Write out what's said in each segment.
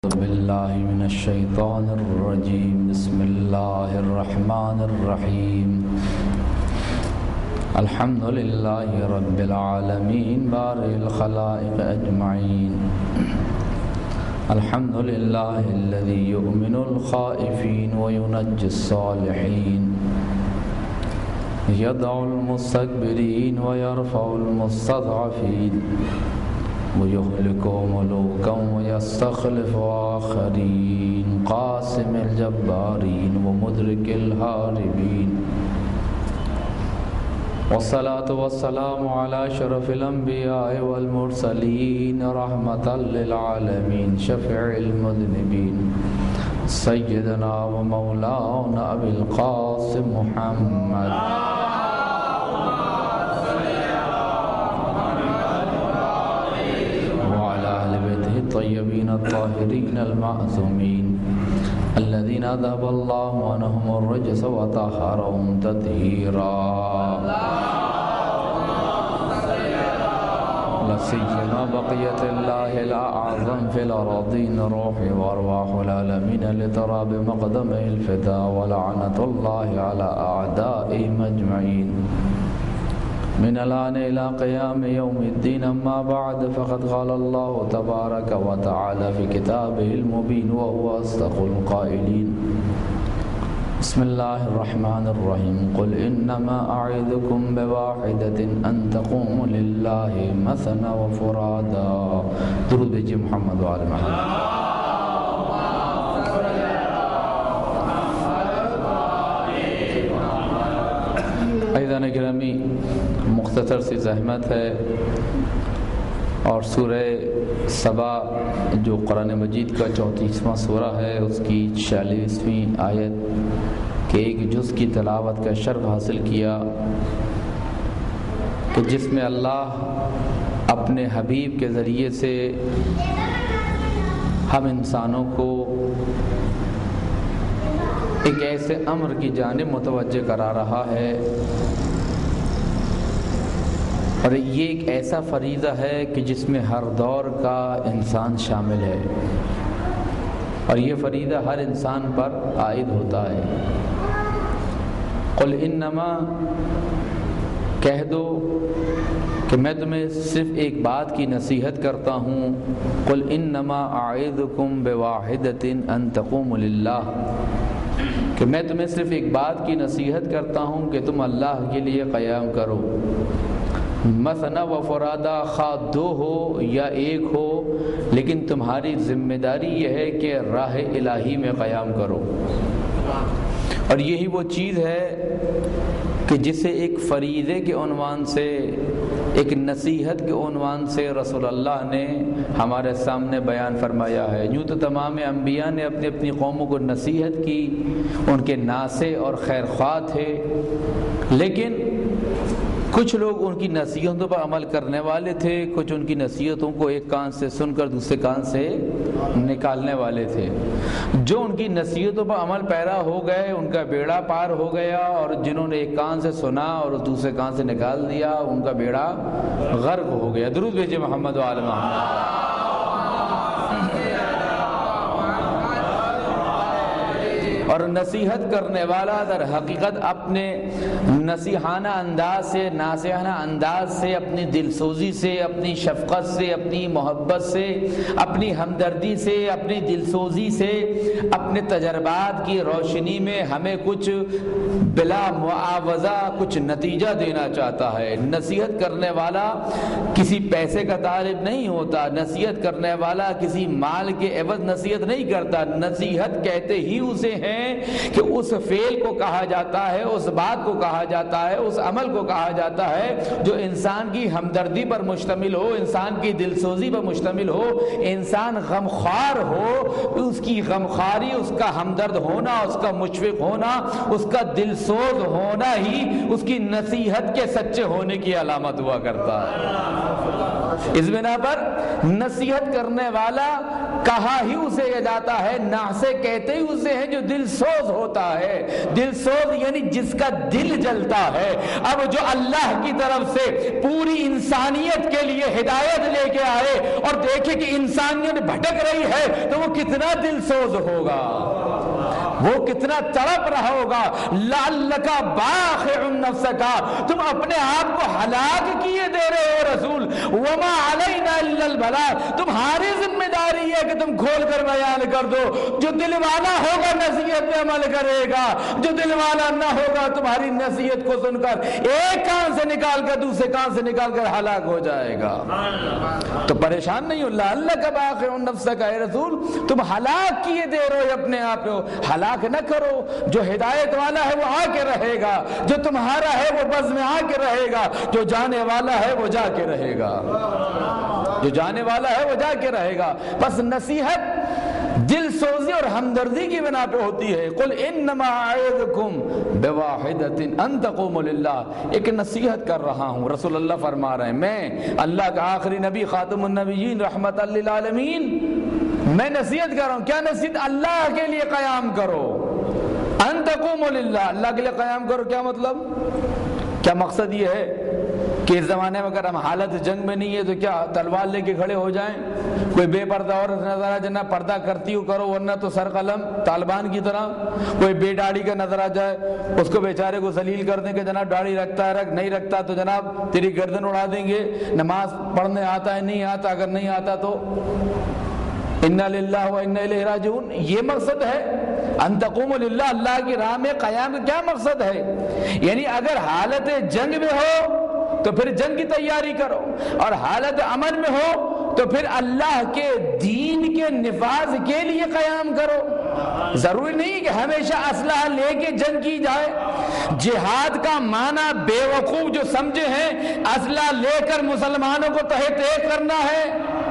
أعوذ بالله من الشيطان الرجيم. بسم الله الرحمن الرحيم. الحمد لله رب العالمين بارئ الخلائق أجمعين. الحمد لله الذي يؤمن الخائفين وينجي الصالحين، يدعو المستكبرين ويرفع المستضعفين، ويهلك ملوكا ويستخلف آخرين، قاسم الجبارين ومدرك الهاربين، والصلاة والسلام على أشرف الأنبياء والمرسلين رحمة للعالمين، شفيع المذنبين، سيدنا ومولانا أبي القاسم محمد الطيبين الطاهرين المعصومين الذين أذهب الله عنهم الرجس وطهرهم تطهيرا. لسيما بقية الله الأعظم في الأراضين روح وأرواح العالمين لترى بمقدمه الفداء، ولعنة الله على أعدائهم أجمعين من الآن إلى قيام يوم الدين. أما بعد، فقد قال الله تبارك وتعالى في كتابه المبين وهو أصدق القائلين. بسم الله الرحمن الرحيم. قل إنما أعظكم بواحدة أن تقوموا لله مثنى وفرادا. درود بجی محمد وآل محمد. عزیزان گرامی، مختصر سی زحمت ہے اور سورہ سبا جو قرآن مجید کا 34واں سورہ ہے، اس کی 46ویں آیت کے ایک جز کی تلاوت کا شرف حاصل کیا کہ جس میں اللہ اپنے حبیب کے ذریعے سے ہم انسانوں کو ایک ایسے امر کی جانب متوجہ کرا رہا ہے، اور یہ ایک ایسا فریضہ ہے کہ جس میں ہر دور کا انسان شامل ہے، اور یہ فریضہ ہر انسان پر عائد ہوتا ہے. قل انما، کہہ دو کہ میں تمہیں صرف ایک بات کی نصیحت کرتا ہوں. قل انما اعظکم بواحدۃ ان تقوموا للہ، کہ میں تمہیں صرف ایک بات کی نصیحت کرتا ہوں کہ تم اللہ کے لیے قیام کرو. مثنی و فرادا، خواہ دو ہو یا ایک ہو، لیکن تمہاری ذمہ داری یہ ہے کہ راہ الہی میں قیام کرو. اور یہی وہ چیز ہے کہ جسے ایک فریضے کے عنوان سے، ایک نصیحت کے عنوان سے رسول اللہ نے ہمارے سامنے بیان فرمایا ہے. یوں تو تمام انبیاء نے اپنی اپنی قوموں کو نصیحت کی، ان کے ناصح اور خیر خواہ تھے، لیکن کچھ لوگ ان کی نصیحتوں پر عمل کرنے والے تھے، کچھ ان کی نصیحتوں کو ایک کان سے سن کر دوسرے کان سے نکالنے والے تھے. جو ان کی نصیحتوں پر عمل پیرا ہو گئے ان کا بیڑا پار ہو گیا، اور جنہوں نے ایک کان سے سنا اور دوسرے کان سے نکال دیا ان کا بیڑا غرق ہو گیا. درود بھیجے محمد و آل محمد. اور نصیحت کرنے والا در حقیقت اپنے نصیحانہ انداز سے، ناصحانہ انداز سے، اپنی دلسوزی سے، اپنی شفقت سے، اپنی محبت سے، اپنی ہمدردی سے، اپنی دلسوزی سے، اپنے تجربات کی روشنی میں ہمیں کچھ بلا معاوضہ کچھ نتیجہ دینا چاہتا ہے. نصیحت کرنے والا کسی پیسے کا طالب نہیں ہوتا، نصیحت کرنے والا کسی مال کے عوض نصیحت نہیں کرتا. نصیحت کہتے ہی اسے ہیں کہ اس فعل کو کہا جاتا ہے، اس بات کو کہا جاتا ہے، اس عمل کو کہا جاتا ہے جو انسان کی ہمدردی پر مشتمل ہو، انسان کی دلسوزی پر مشتمل ہو، انسان غمخوار ہو، اس کی غمخواری، اس کا ہمدرد ہونا، اس کا مشفق ہونا، اس کا دلسوز ہونا ہی اس کی نصیحت کے سچے ہونے کی علامت ہوا کرتا ہے. اس بنا پر نصیحت کرنے والا کہا ہی اسے جاتا ہے، ناصح کہتے ہی اسے ہیں جو دل سوز ہوتا ہے۔ دل سوز یعنی جس کا دل جلتا ہے۔ اب جو اللہ کی طرف سے پوری انسانیت کے لیے ہدایت لے کے آئے اور دیکھے کہ انسانیت بھٹک رہی ہے تو وہ کتنا دل سوز ہوگا، وہ کتنا تڑپ رہا ہوگا۔ لعلک باخع نفسک، تم اپنے آپ کو ہلاک کیے دے رہے ہو رسول، وما علینا الا البلاغ، تمہاری ذمہ داری ہے کہ تم کھول کر بیان کر دو۔ جو دل والا ہوگا نصیحت پہ عمل کرے گا، جو دل والا نہ ہوگا تمہاری نصیحت کو سن کر ایک کان سے نکال کر دوسرے کان سے نکال کر ہلاک ہو جائے گا۔ تو پریشان نہیں ہو، لعلک باخع نفسک، اے رسول تم ہلاک کیے دے رہے ہو اپنے آپ کو، ہلاک نہ کرو۔ جو ہدایت والا ہے وہ آ کے رہے گا، جو تمہارا ہے وہ بز میں آ کے رہے گا، جو جانے والا ہے وہ جا کے رہے گا، جو جانے والا ہے وہ جا کے رہے گا۔ بس نصیحت دل سوزی اور ہمدردی کی بنا پہ ہوتی ہے۔ قل انما اعظکم بواحدۃ ان تقوموا للہ، ایک نصیحت کر رہا ہوں، رسول اللہ فرما رہے ہیں، میں اللہ کا آخری نبی خاتم النبیین رحمت للعالمین، میں نصیحت کر رہا ہوں۔ کیا نصیحت؟ اللہ کے لیے قیام کرو، ان تقوموا للہ، اللہ کے لیے قیام کرو۔ کیا مطلب، کیا مقصد یہ ہے کہ اس زمانے میں اگر ہم حالت جنگ میں نہیں ہے تو کیا تلوار لے کے کھڑے ہو جائیں؟ کوئی بے پردہ عورت نظر آ جائے، پردہ کرتی ہو کرو ورنہ تو سر قلم طالبان کی طرح۔ کوئی بے داڑھی کا نظر آ جائے اس کو بیچارے کو ذلیل کر دیں کہ جناب داڑھی رکھتا ہے رکھ، نہیں رکھتا تو جناب تیری گردن اڑا دیں گے۔ نماز پڑھنے آتا ہے نہیں آتا، اگر نہیں آتا تو انا للہ و انا الیہ راجعون۔ یہ مقصد ہے ان تقوموا للہ، اللہ کی راہ میں قیام کا کیا مقصد ہے؟ یعنی اگر حالت جنگ میں ہو تو پھر جنگ کی تیاری کرو، اور حالت امن میں ہو تو پھر اللہ کے دین کے نفاذ کے لیے قیام کرو۔ ضروری نہیں کہ ہمیشہ اسلحہ لے کے جنگ کی جائے۔ جہاد کا معنی بے وقوف جو سمجھے ہیں اسلحہ لے کر مسلمانوں کو تہہ تہہ کرنا ہے،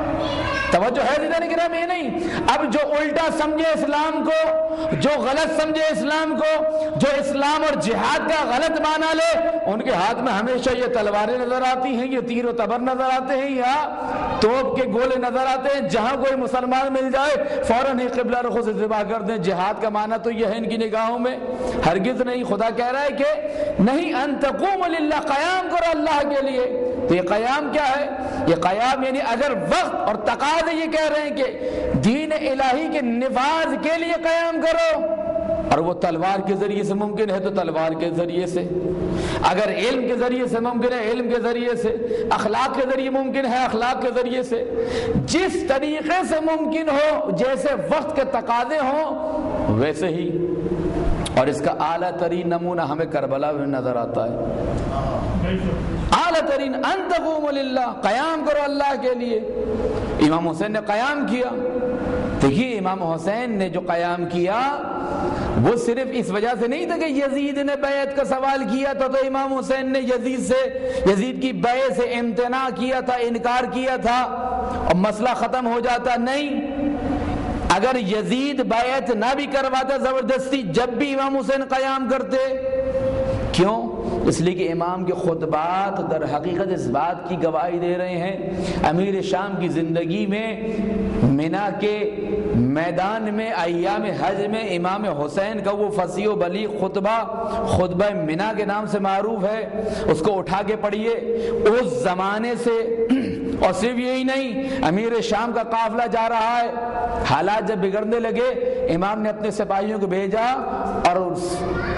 توجہ ہے دیدہ کرام؟ یہ نہیں۔ اب جو الٹا سمجھے اسلام کو، جو غلط سمجھے اسلام کو، جو اسلام اور جہاد کا غلط معنی لے، ان کے ہاتھ میں ہمیشہ یہ تلواریں نظر آتی ہیں، یہ تیر و تبر نظر آتے ہیں، یا توپ کے گولے نظر آتے ہیں۔ جہاں کوئی مسلمان مل جائے فوراً ہی قبلہ رخ سے ذبح کر دیں۔ جہاد کا معنی تو یہ ہے ان کی نگاہوں میں، ہرگز نہیں۔ خدا کہہ رہا ہے کہ نہیں، ان تقوموا للہ، قیام کرو اللہ کے لیے۔ تو یہ قیام کیا ہے؟ یہ قیام یعنی اگر وقت اور تقاضے یہ کہہ رہے ہیں کہ دین الہی کے نفاذ کے لیے قیام کرو، اور وہ تلوار کے ذریعے سے ممکن ہے تو تلوار کے ذریعے سے، اگر علم کے ذریعے سے ممکن ہے علم کے ذریعے سے، اخلاق کے ذریعے ممکن ہے اخلاق کے ذریعے سے، جس طریقے سے ممکن ہو، جیسے وقت کے تقاضے ہوں ویسے ہی۔ اور اس کا اعلیٰ ترین نمونہ ہمیں کربلا میں نظر آتا ہے۔ اعلیٰ ترین ان تقوموا للہ، قیام کرو اللہ کے لیے۔ امام حسین نے قیام کیا۔ دیکھیے امام حسین نے جو قیام کیا وہ صرف اس وجہ سے نہیں تھا کہ یزید نے بیعت کا سوال کیا تھا تو امام حسین نے یزید کی بیعت سے امتناع کیا تھا، انکار کیا تھا اور مسئلہ ختم ہو جاتا۔ نہیں، اگر یزید بیعت نہ بھی کرواتا زبردستی، جب بھی امام حسین قیام کرتے۔ کیوں؟ اس لیے کہ امام کے خطبات در حقیقت اس بات کی گواہی دے رہے ہیں، امیر شام کی زندگی میں منا کے میدان میں ایام حج میں امام حسین کا وہ فصیح و بلیغ خطبہ منا کے نام سے معروف ہے، اس کو اٹھا کے پڑھیے۔ اس زمانے سے، اور صرف یہی نہیں، امیر شام کا قافلہ جا رہا ہے، حالات جب بگڑنے لگے امام نے اپنے سپاہیوں کو بھیجا اور اس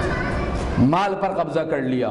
مال پر قبضہ کر لیا۔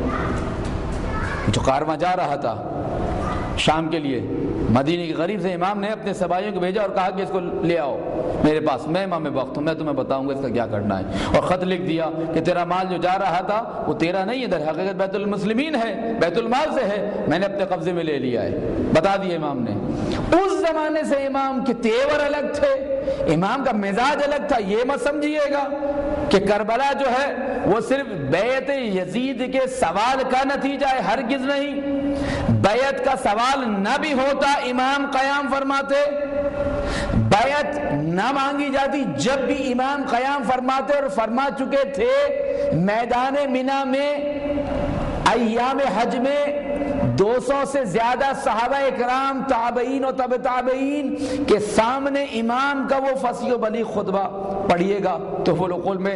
جو کارواں جا رہا تھا شام کے لیے مدینے کے قریب سے، امام نے اپنے سپاہیوں کو بھیجا اور کہا کہ اس کو لے آؤ میرے پاس، میں امام وقت ہوں، میں تمہیں بتاؤں گا اس کا کیا کرنا ہے۔ اور خط لکھ دیا کہ تیرا مال جو جا رہا تھا وہ تیرا نہیں ہے، در حقیقت بیت المسلمین ہے، بیت المال سے ہے، میں نے اپنے قبضے میں لے لیا ہے، بتا دیا امام نے۔ اس زمانے سے امام کے تیور الگ تھے، امام کا مزاج الگ تھا۔ یہ مت سمجھیے گا کہ کربلا جو ہے وہ صرف بیعت یزید کے سوال کا نتیجہ ہے، ہرگز نہیں۔ بیعت کا سوال نہ بھی ہوتا امام قیام فرماتے، بیعت نہ مانگی جاتی جب بھی امام قیام فرماتے، اور فرما چکے تھے میدان منا میں ایام حج میں 200 سے زیادہ صحابہ اکرام، تابعین اور تبع تابعین کے سامنے امام کا وہ فصیح و بلیغ خطبہ پڑھیے گا۔ تحفۃ العقول میں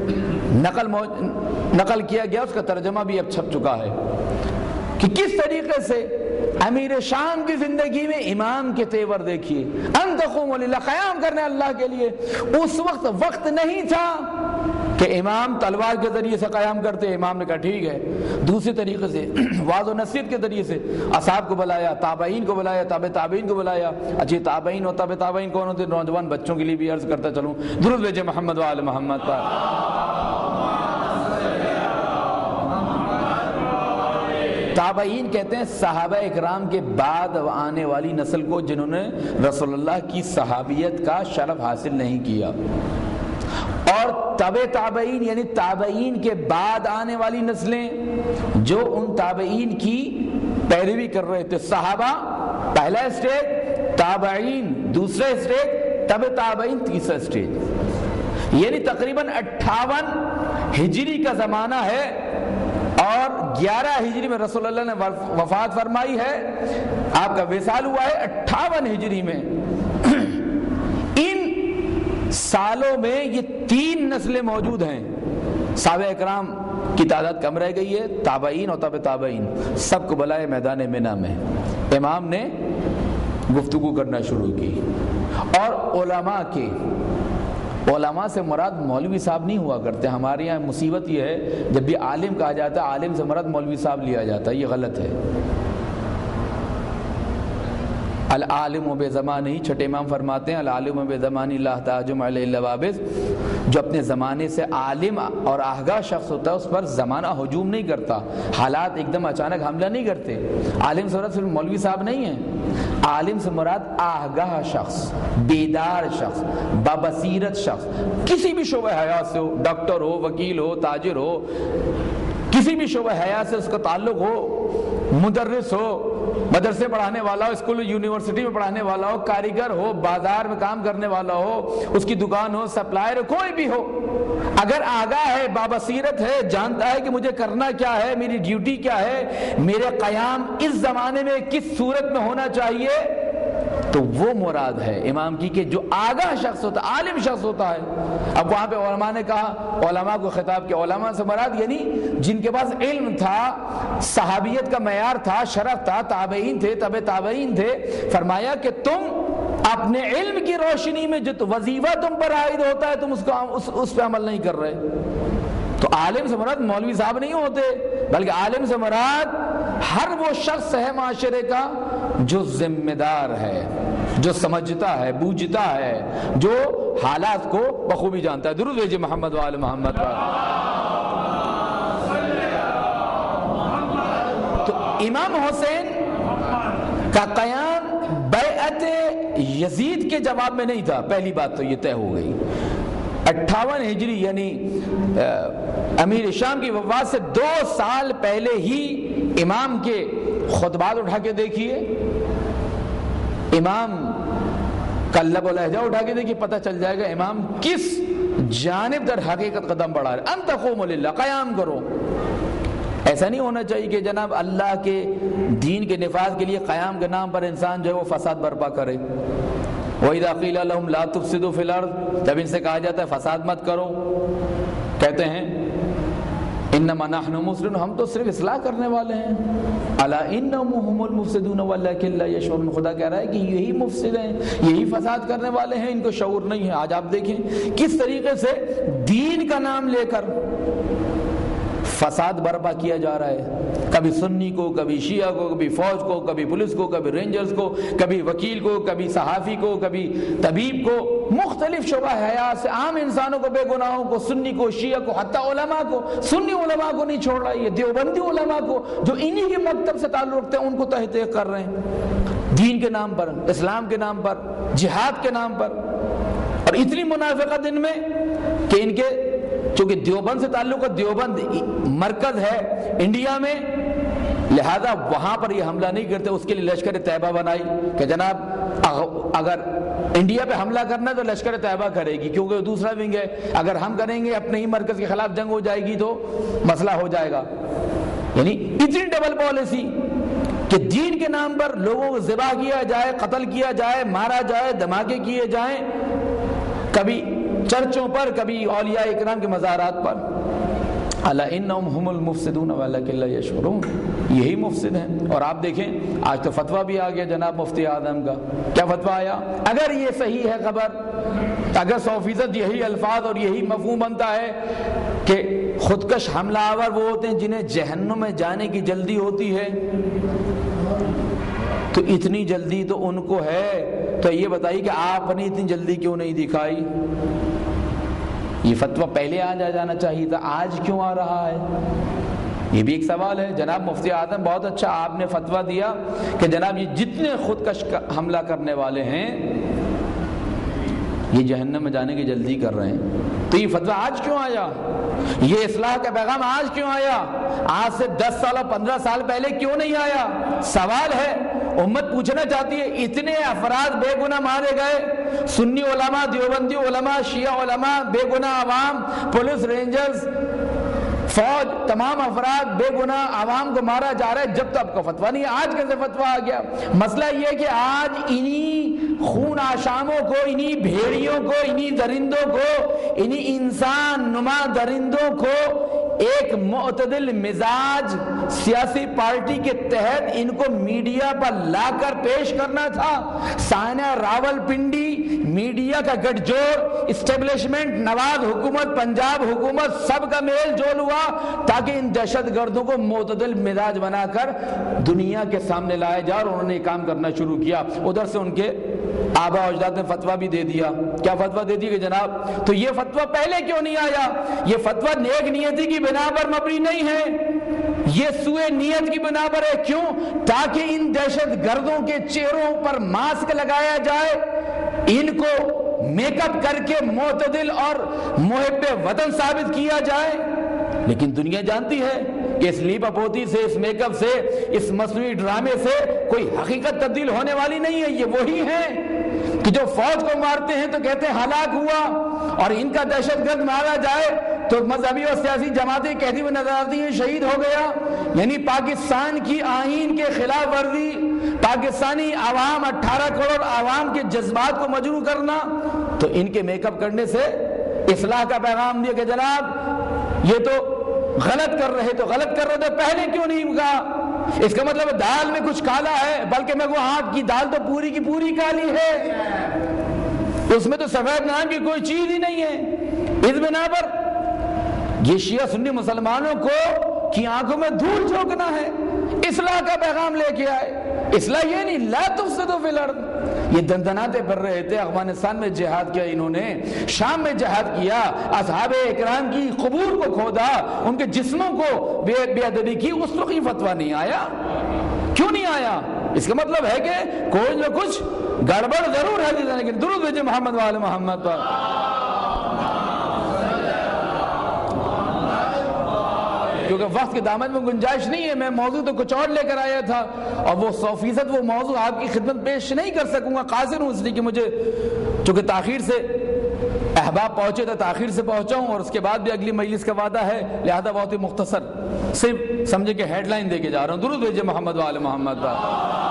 نقل کیا گیا، اس کا ترجمہ بھی اب چھپ چکا ہے کہ کس طریقے سے امیر شام کی زندگی میں امام کے تیور دیکھیے، ان تقوموا للہ، قیام کرنے اللہ کے لیے۔ اس وقت نہیں تھا کہ امام تلوار کے ذریعے سے قیام کرتے، امام نے کہا ٹھیک ہے، دوسرے طریقے سے واعظ و نصیحت کے ذریعے سے اصحاب کو بلایا، تابعین کو بلایا، تابع تابعین کو بلایا۔ اچھا تابعین اور تابع تابعین کون ہوتے؟ نوجوان بچوں کے لیے بھی عرض کرتا چلوں، درود بھیجے محمد و آل محمد پر۔ تابعین کہتے ہیں صحابہ اکرام کے بعد آنے والی نسل کو جنہوں نے رسول اللہ کی صحابیت کا شرف حاصل نہیں کیا، اور تبع تابعین یعنی تابعین کے بعد آنے والی نسلیں جو ان تابعین کی پیروی کر رہے تھے۔ صحابہ پہلا اسٹیج، تابعین دوسرا اسٹیج، تبع تابعین تیسرا اسٹیج، یعنی تقریباً 58 ہجری کا زمانہ ہے اور 11 ہجری میں رسول اللہ نے وفات فرمائی ہے، آپ کا وصال ہوا ہے 58 ہجری میں۔ ان سالوں میں یہ 3 نسلیں موجود ہیں، صحابہ اکرام کی تعداد کم رہ گئی ہے، تابعین اور تبع تابعین سب کو بلائے میدان منی میں، امام نے گفتگو کرنا شروع کی، اور علماء سے مراد مولوی صاحب نہیں ہوا کرتے۔ ہمارے یہاں مصیبت یہ ہے جب بھی عالم کہا جاتا ہے عالم سے مراد مولوی صاحب لیا جاتا ہے، یہ غلط ہے۔ العالم بے زمانہ، چھٹے امام فرماتے ہیں العالم بے زمانہ لا تہجم علیہ اللوابذ، جو اپنے زمانے سے عالم اور آگاہ شخص ہوتا ہے اس پر زمانہ ہجوم نہیں کرتا، حالات ایک دم اچانک حملہ نہیں کرتے۔ عالم سے مراد صرف مولوی صاحب نہیں ہیں، عالم سے مراد آگاہ شخص، بیدار شخص، بابصیرت شخص، کسی بھی شعبہ حیات سے ہو، ڈاکٹر ہو، وکیل ہو، تاجر ہو، کسی بھی شعبہ حیات سے اس کا تعلق ہو، مدرس ہو، مدرسے پڑھانے والا ہو، اسکول یونیورسٹی میں پڑھانے والا ہو، کاریگر ہو، بازار میں کام کرنے والا ہو، اس کی دکان ہو، سپلائر ہو، کوئی بھی ہو، اگر آگاہ ہے، بابصیرت ہے، جانتا ہے کہ مجھے کرنا کیا ہے، میری ڈیوٹی کیا ہے، میرے قیام اس زمانے میں کس صورت میں ہونا چاہیے، تو وہ مراد ہے امام کی کہ جو آگاہ شخص ہوتا ہے، عالم شخص ہوتا ہے۔ اب وہاں پہ علماء نے کہا، علماء کو خطاب کیا، علماء سے مراد یعنی جن کے پاس علم تھا، صحابیت کا معیار تھا، شرف تھا، تابعین تھے، تبع تابعین تھے۔ فرمایا کہ تم اپنے علم کی روشنی میں جو وظیفہ تم پر عائد ہوتا ہے تم اس پہ عمل نہیں کر رہے۔ تو عالم سے مراد مولوی صاحب نہیں ہوتے، بلکہ عالم سے مراد ہر وہ شخص ہے معاشرے کا جو ذمہ دار ہے، جو سمجھتا ہے، بوجھتا ہے، جو حالات کو بخوبی جانتا ہے۔ درود بھیجئے محمد و آل محمد پر۔ تو امام حسین کا قیام بیعت یزید کے جواب میں نہیں تھا، پہلی بات تو یہ طے ہو گئی۔ 58 ہجری یعنی امیر شام کی وفات سے 2 سال پہلے ہی امام کے خطبات اٹھا کے دیکھیے، امام کا لب و لہجہ اٹھا کے دیکھیے، پتہ چل جائے گا امام کس جانب در حقیقت قدم بڑھا رہے۔ ان تقوموا للہ، قیام کرو۔ ایسا نہیں ہونا چاہیے کہ جناب اللہ کے دین کے نفاذ کے لیے قیام کے نام پر انسان جو ہے وہ فساد برپا کرے۔ وَإِذَا قِيلَ لَهُمْ لَا تُفْسِدُوا فِي الْأَرْضِ، جب ان سے کہا جاتا ہے فساد مت کرو، کہتے ہیں انما نحن مصلحون، ہم تو صرف اصلاح کرنے والے ہیں۔ الا انهم هم المفسدون ولكن لا يشعرون، خدا کہہ رہا ہے کہ یہی مفسد ہیں، یہی فساد کرنے والے ہیں، ان کو شعور نہیں ہے۔ آج آپ دیکھیں کس طریقے سے دین کا نام لے کر فساد برپا کیا جا رہا ہے، کبھی سنی کو، کبھی شیعہ کو، کبھی فوج کو، کبھی پولیس کو، کبھی رینجرز کو، کبھی وکیل کو، کبھی صحافی کو، کبھی طبیب کو، مختلف شعبہ حیات سے عام انسانوں کو، بے گناہوں کو، سنی کو، شیعہ کو، حتیٰ علماء کو، سنی علماء کو نہیں چھوڑ رہا، یہ دیوبندی علماء کو جو انہی کے مکتب سے تعلق رکھتے ہیں ان کو تحقیق کر رہے ہیں، دین کے نام پر، اسلام کے نام پر، جہاد کے نام پر۔ اور اتنی منافقت ان میں کہ ان کے چونکہ دیوبند سے تعلق ہے، دیوبند مرکز ہے انڈیا میں، لہذا وہاں پر یہ حملہ نہیں کرتے، اس کے لیے لشکر طیبہ بنائی کہ جناب اگر انڈیا پہ حملہ کرنا ہے تو لشکر طیبہ کرے گی، کیونکہ دوسرا ونگ ہے، اگر ہم کریں گے اپنے ہی مرکز کے خلاف جنگ ہو جائے گی تو مسئلہ ہو جائے گا۔ یعنی اتنی ڈبل پالیسی کہ دین کے نام پر لوگوں کو ذبح کیا جائے، قتل کیا جائے، مارا جائے، دھماکے کیے جائیں، کبھی چرچوں پر، کبھی اولیاء اکرام کے مزارات پر. الا انہم هم المفسدون ولکن لا یشعرون، یہی مفسد ہیں. اور آپ دیکھیں آج تو فتویٰ بھی آ گیا جناب مفتی اعظم کا. کیا فتویٰ آیا؟ اگر یہ صحیح ہے خبر، اگر 100% یہی الفاظ اور یہی مفہوم بنتا ہے کہ خودکش حملہ آور وہ ہوتے ہیں جنہیں جہنم میں جانے کی جلدی ہوتی ہے، تو اتنی جلدی تو ان کو ہے، تو یہ بتائیے کہ آپ نے اتنی جلدی کیوں نہیں دکھائی؟ یہ فتویٰ پہلے آ جانا چاہیے تھا، آج کیوں آ رہا ہے؟ یہ بھی ایک سوال ہے. جناب مفتی اعظم بہت اچھا آپ نے فتویٰ دیا کہ جناب یہ جتنے خودکش حملہ کرنے والے ہیں یہ جہنم میں جانے کی جلدی کر رہے ہیں. تو یہ فتویٰ آج کیوں آیا؟ یہ اصلاح کا پیغام آج کیوں آیا؟ آج سے 10 سال اور 15 سال پہلے کیوں نہیں آیا؟ سوال ہے، امت پوچھنا چاہتی ہے. اتنے افراد بے گناہ مارے گئے، سنی علماء، دیوبندی علماء، شیعہ علماء، بے گناہ عوام، پولیس، رینجرز، فوج، تمام افراد بے گناہ عوام کو مارا جا رہا ہے، جب تک کا فتویٰ نہیں ہے. آج کیسے فتویٰ آ گیا؟ مسئلہ یہ ہے کہ آج انہی خون آشاموں کو، انہی بھیڑیوں کو، انہی درندوں کو، انہی انسان نما درندوں کو ایک معتدل مزاج سیاسی پارٹی کے تحت ان کو میڈیا پر لا کر پیش کرنا تھا. سائنا راول پنڈی، میڈیا کا گٹھ جوڑ، اسٹیبلشمنٹ، نواز حکومت، پنجاب حکومت، سب کا میل جول ہوا تاکہ ان دہشت گردوں کو معتدل مزاج بنا کر دنیا کے سامنے لایا جائے، اور انہوں نے یہ کام کرنا شروع کیا. ادھر سے ان کے آبا اجداد نے فتویٰ بھی دے دیا. کیا فتویٰ دے دیا کہ جناب تو یہ فتویٰ پہلے کیوں نہیں آیا؟ یہ فتویٰ نیک نیتی کی بنا پر مبنی نہیں ہے، یہ سوء نیت کی بنا پر ہے. کیوں؟ تاکہ ان دہشت گردوں کے چہروں پر ماسک لگایا جائے، ان کو میک اپ کر کے معتدل اور محب وطن ثابت کیا جائے. لیکن دنیا جانتی ہے کہ اس لیپ اپوتی سے، اس میک اپ سے، اس مصنوعی ڈرامے سے کوئی حقیقت تبدیل ہونے والی نہیں ہے. یہ وہی ہیں کہ جو فوج کو مارتے ہیں تو کہتے ہیں ہلاک ہوا، اور ان کا دہشت گرد مارا جائے تو مذہبی اور سیاسی جماعتیں کہتی ہوئی نظر آتی ہیں شہید ہو گیا. یعنی پاکستان کی آئین کے خلاف ورزی، پاکستانی عوام، 18 کروڑ عوام کے جذبات کو مجروح کرنا. تو ان کے میک اپ کرنے سے اصلاح کا پیغام دیا کہ جناب یہ تو غلط کر رہے، تو غلط کر رہے تو پہلے کیوں نہیں کہا؟ اس کا مطلب دال میں کچھ کالا ہے، بلکہ میں وہ آپ کی دال تو پوری کی پوری کالی ہے، اس میں تو سفید نام کی کوئی چیز ہی نہیں ہے. اس بنا پر یہ شیعہ سنی مسلمانوں کو کی آنکھوں میں دھول جھونکنا ہے. اصلاح کا پیغام لے کے آئے. اصلاح یہ نہیں لا تفسدوا فی الارض. یہ دندناتے پھر رہے تھے، افغانستان میں جہاد کیا انہوں نے، شام میں جہاد کیا، اصحاب اکرام کی قبور کو کھودا، ان کے جسموں کو بے ادبی کی. اس وقت یہ فتویٰ نہیں آیا. کیوں نہیں آیا؟ اس کا مطلب ہے کہ کوئی نہ کچھ گڑبڑ ضرور ہے. لیکن درود بھیجے محمد وآل محمد پر. کیونکہ وقت کے دامن میں گنجائش نہیں ہے، میں موضوع تو کچھ اور لے کر آیا تھا، اور وہ 100% وہ موضوع آپ کی خدمت پیش نہیں کر سکوں گا. قاصر ہوں اس لیے کہ مجھے چونکہ تاخیر سے احباب پہنچے تھے، تاخیر سے پہنچا ہوں، اور اس کے بعد بھی اگلی مجلس کا وعدہ ہے، لہذا بہت ہی مختصر صرف سمجھے کہ ہیڈ لائن دے کے جا رہا ہوں. درود بھیجے محمد وآل محمد پر.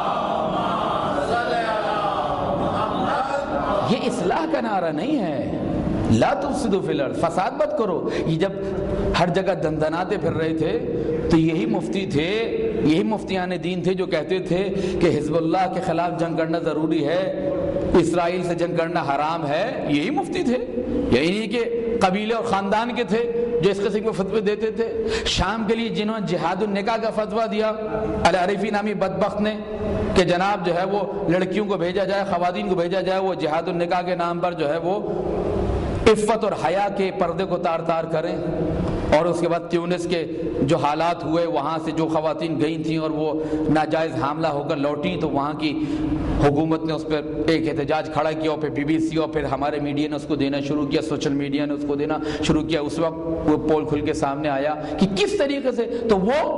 یہ اصلاح کا نعرہ نہیں ہے. لا تفسدوا فی الارض، فساد مت کرو. یہ جب ہر جگہ دندناتے پھر رہے تھے تو یہی مفتی تھے، یہی مفتیان دین تھے جو کہتے تھے کہ حزب اللہ کے خلاف جنگ کرنا ضروری ہے، اسرائیل سے جنگ کرنا حرام ہے. یہی مفتی تھے، یہی کہ قبیلے اور خاندان کے تھے جو اس قسم کے فتوے دیتے تھے. شام کے لیے جنہوں نے جہاد النکاح کا فتویٰ دیا العریفی نامی بدبخت نے کہ جناب جو ہے وہ لڑکیوں کو بھیجا جائے، خواتین کو بھیجا جائے، وہ جہاد النکاح کے نام پر جو ہے وہ عفت اور حیا کے پردے کو تار تار کریں. اور اس کے بعد تیونس کے جو حالات ہوئے، وہاں سے جو خواتین گئی تھیں اور وہ ناجائز حاملہ ہو کر لوٹیں، تو وہاں کی حکومت نے اس پر ایک احتجاج کھڑا کیا، اور پھر BBC اور پھر ہمارے میڈیا نے اس کو دینا شروع کیا، سوشل میڈیا نے اس کو دینا شروع کیا. اس وقت وہ پول کھل کے سامنے آیا کہ کس طریقے سے. تو وہ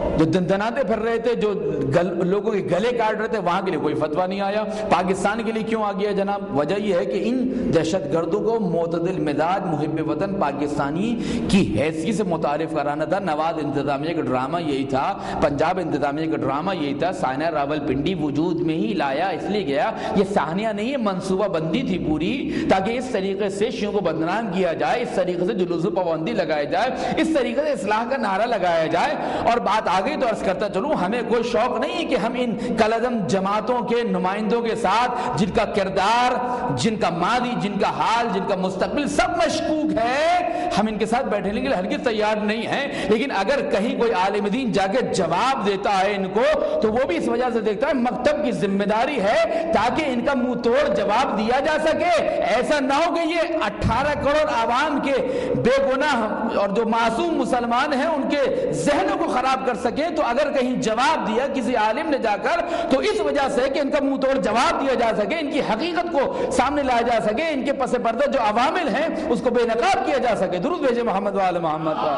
جو دندناتے پھر رہے تھے، جو لوگوں کے گلے کاٹ رہے تھے، وہاں کے لیے کوئی فتویٰ نہیں آیا۔ پاکستان کے لیے کیوں آ گیا جناب؟ وجہ یہ ہے کہ ان دہشت گردوں کو معتدل مزاج محب وطن پاکستانی کی حیثیت سے متعارف کرانا تھا۔ نواز انتظامیہ کا ڈرامہ یہی تھا، پنجاب انتظامیہ کا ڈرامہ یہی تھا۔ سائنہ راولپنڈی وجود میں ہی لایا اس لیے گیا، یہ سانحہ نہیں، یہ منصوبہ بندی تھی پوری، تاکہ اس طریقے سے شیعوں کو بدنام کیا جائے، اس طریقے سے جلوس و پابندی لگائی جائے، اس طریقے سے اصلاح کا نعرہ لگایا جائے۔ اور بات آ گئی تو عرض کرتا چلوں، ہمیں کوئی شوق نہیں ہے کہ ہم ان کلعدم جماعتوں کے نمائندوں کے ساتھ، جن کا کردار، جن کا ماضی، جن کا حال، جن کا مستقبل سب مشکوک ہے، ہم ان کے ساتھ بیٹھنے کے لیے ہرگز تیار نہیں ہیں۔ لیکن اگر کہیں کوئی عالم دین جا کے جواب دیتا ہے ان کو، تو وہ بھی اس وجہ سے دیکھتا ہے مکتب کی ذمہ داری ہے تاکہ ان کا منہ توڑ جواب دیا جا سکے۔ ایسا نہ ہو کہ یہ 18 کروڑ عوام کے بے گناہ اور جو معصوم مسلمان ہیں ان کے ذہنوں کو خراب کر سکے۔ تو اگر کہیں جواب دیا کسی عالم نے جا کر، تو اس وجہ سے کہ ان کا منہ توڑ جواب دیا جا سکے، ان کی حقیقت کو سامنے لایا جا سکے، ان کے پس پردہ جو عوامل ہیں اس کو بے نقاب کیا جا سکے۔ درود بھیجے محمد وآل محمد کا۔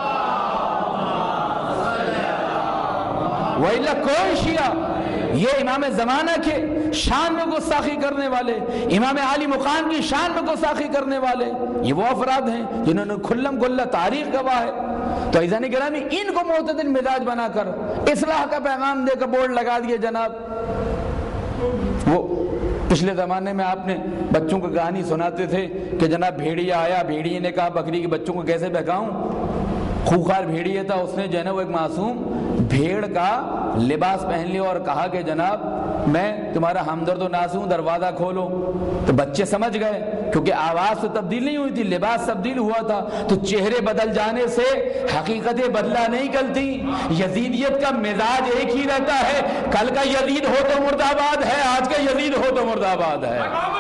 وَإِلَّا کوئی شیعہ یہ امام زمانہ کے شان میں گستاخی کرنے والے، امام عالی مقام کی شان میں گستاخی کرنے والے، یہ وہ افراد ہیں جنہوں نے کھلم کھلا تاریخ گواہ ہے۔ تو عزیزان گرامی، ان کو معتدل مزاج بنا کر اصلاح کا پیغام دے کر بورڈ لگا دیے جناب۔ وہ پچھلے زمانے میں آپ نے بچوں کو کہانی سناتے تھے کہ جناب بھیڑیا آیا، بھیڑیے نے کہا بکری کے بچوں کو کیسے بہکاؤں؟ خوخار بھیڑیے تھا، اس نے جو ہے نا وہ ایک معصوم بھیڑ کا لباس پہن لیا اور کہا کہ جناب میں تمہارا ہمدرد و ناصر ہوں، دروازہ کھولو۔ تو بچے سمجھ گئے، کیونکہ آواز تو تبدیل نہیں ہوئی تھی، لباس تبدیل ہوا تھا۔ تو چہرے بدل جانے سے حقیقتیں بدلا نہیں کرتی، یزیدیت کا مزاج ایک ہی رہتا ہے۔ کل کا یزید ہو تو مرد آباد ہے، آج کا یزید ہو تو مرد آباد ہے۔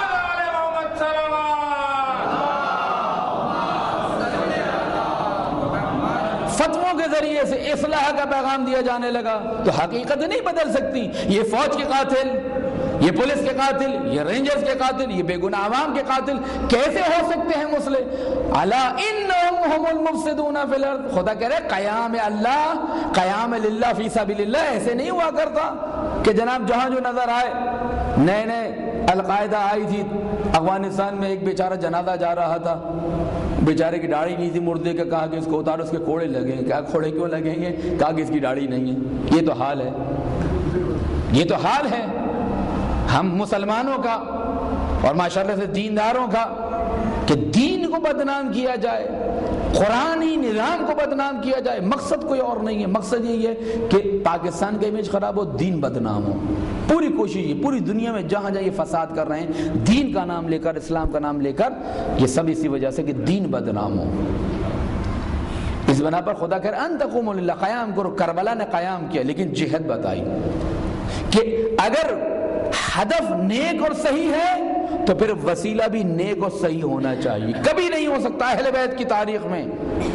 فتووں کے ذریعے سے اصلاح کا پیغام دیا جانے لگا، تو حقیقت نہیں بدل سکتی۔ یہ فوج کے قاتل، یہ پولیس کے قاتل، یہ رینجرز کے قاتل، یہ بے گناہ عوام کے قاتل کیسے ہو سکتے ہیں مسلم؟ الا انہم هم المفسدون فی الارض۔ خدا کہہ رہے قیام اللہ، قیام للہ فی سبیل اللہ ایسے نہیں ہوا کرتا کہ جناب جہاں جو نظر آئے۔ نئے نئے القاعدہ آئی تھی افغانستان میں، ایک بیچارہ جنازہ جا رہا تھا، بیچارے کی داڑھی نہیں تھی مردے کا، کہا کہ اس کو اتارو، اس کے کوڑے لگیں گے۔ کیا کوڑے کیوں لگیں گے؟ کہا کہ اس کی داڑھی نہیں ہے۔ یہ تو حال ہے، یہ تو حال ہے ہم مسلمانوں کا اور ماشاءاللہ سے دینداروں کا، کہ دین کو بدنام کیا جائے، قرآنی نظام کو بدنام کیا جائے۔ مقصد کوئی اور نہیں ہے، مقصد یہی ہے کہ پاکستان کا امیج خراب ہو، دین بدنام ہو۔ پوری کوشش یہ پوری دنیا میں جہاں جہاں یہ فساد کر رہے ہیں، دین کا نام لے کر، اسلام کا نام لے کر، یہ سب اسی وجہ سے کہ دین بدنام ہو۔ اس بنا پر خدا کہہ رہا ان تقوموا للہ، قیام کرو۔ کربلا نے قیام کیا، لیکن جہت بتائی کہ اگر ہدف نیک اور صحیح ہے تو پھر وسیلہ بھی نیک اور صحیح ہونا چاہیے۔ کبھی نہیں ہو سکتا اہل بیت کی تاریخ میں